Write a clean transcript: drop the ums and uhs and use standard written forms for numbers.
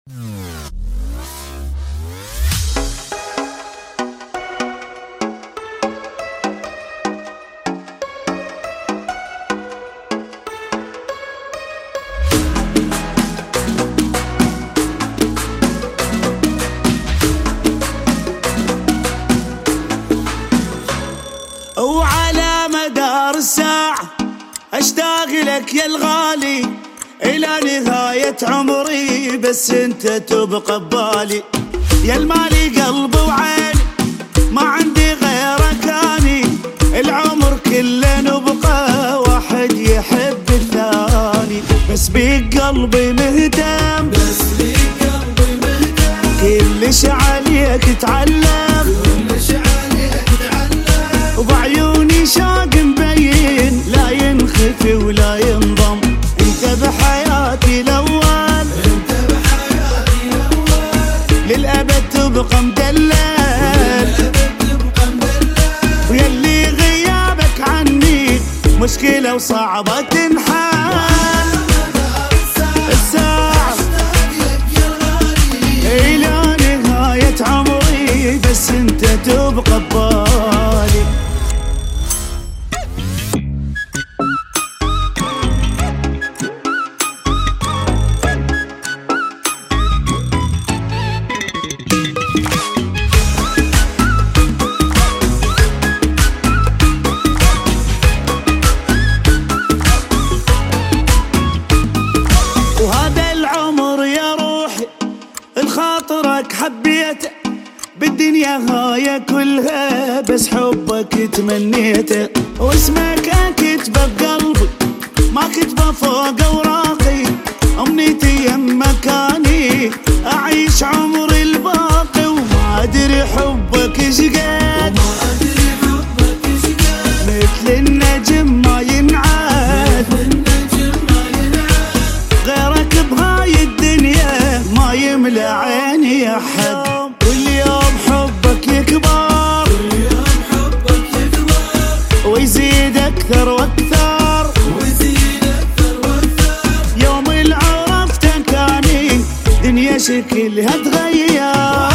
وعلى مدار الساعة اشتاق لك يا الغالي إلى نهاية عمري، بس انت تبقى ببالي يا المالي قلبي وعيني، ما عندي غيرك اني، العمر كله نبقى واحد يحب الثاني، بس بيك قلبي مهتم، كلش عليك تعلم، وبعيوني شاق مبين لا ينخفي ولا ينضم، انت بحياتي الاول، للابد تبقى مدلل، ويلي غيابك عني مشكلة وصعبة تنحل، الساعة إلى نهاية عمري، بس انت تبقى ببالي. وهذا العمر يا روحي الخاطرك حبيته، بالدنيا هاي كلها بس حبك تمنيته، واسمك كتبه بقلبي ما كتبه فوق اوراقي، امنيتي يمك اني اعيش عمري الباقي، وما ادري حبك شقد مثل النجم ما ينعاد، غيرك بهاي الدنيا ما يملى عيني احد، واليوم حبك يكبر ويزيد اكثر واكثر، يوم اللي عرفتك اني دنيا شكلها تغير.